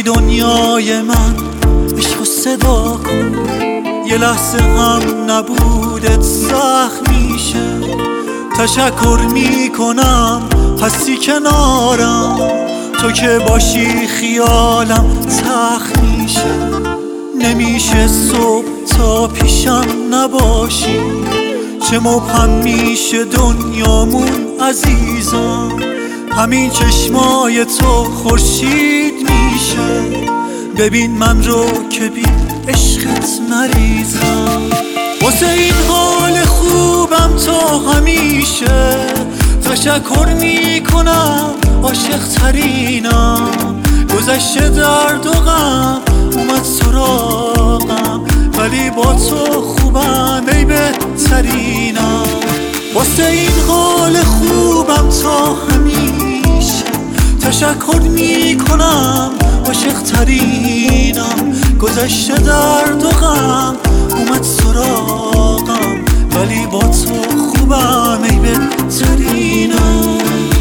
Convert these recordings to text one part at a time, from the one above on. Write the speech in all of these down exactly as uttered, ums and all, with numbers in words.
ای دنیای من عشق و صدا کن، یه لحظه هم نبودت سخت میشه. تشکر میکنم هستی کنارم، تو که باشی خیالم تخت میشه. نمیشه صبح تا پیشم نباشی، چه مبهم میشه دنیامون عزیزم. همین چشمای تو خورشید میشه، ببین من رو که بی عشقت مریضم. واسه این حال خوبم تا همیشه تشکر میکنم، عاشق ترینم. گذشته درد و غم اومد سراغم، ولی با تو خوبم ای بهترینم. واسه این حال خوبم تا همیشه تشکر میکنم، عاشق ترینم. گذشته درد و غم اومد سراغم، ولی با تو خوبم ای بهترینم.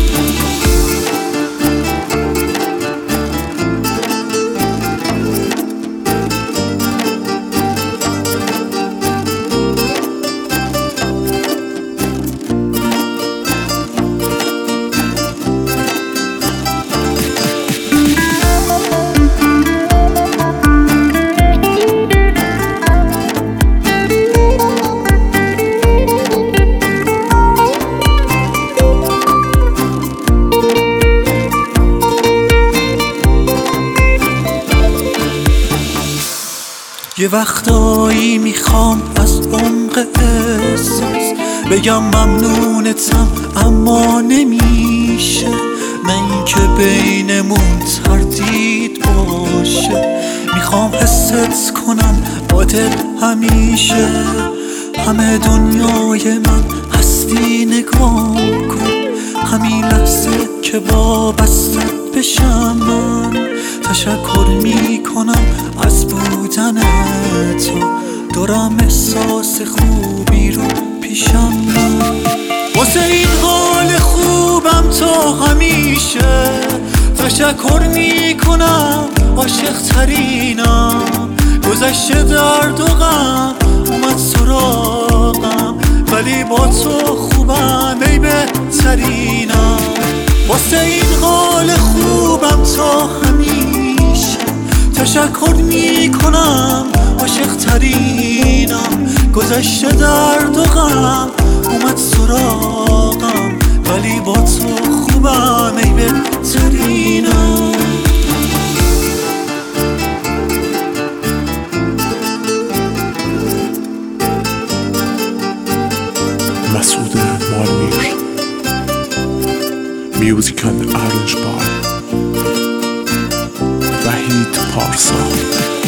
یه وقتایی میخوام از عمق احساس بگم ممنونتم، اما نمیشه. نه اینکه بینمون تردید باشه، میخوام حست کنم عادل همیشه. همه دنیای من هستی نگاه کن، همین لحظه که وابستت بشم من. تشکر میکنم از بودن تو، دارم احساس خوبی رو پیشم من. واسه این حال خوبم تا همیشه تشکر میکنم، عاشق ترینم. گذشته درد و غم اومد سراغم، ولی با تو خوبم ای بهترینم. واسه این حال خوبم تا همیشه تشکر میکنم، عاشق ترینم. گذشته درد و غم اومد سراغم، ولی با تو خوبم ای بهترینم. مسعود مالمیر. Music and arranged by وحید پارسا.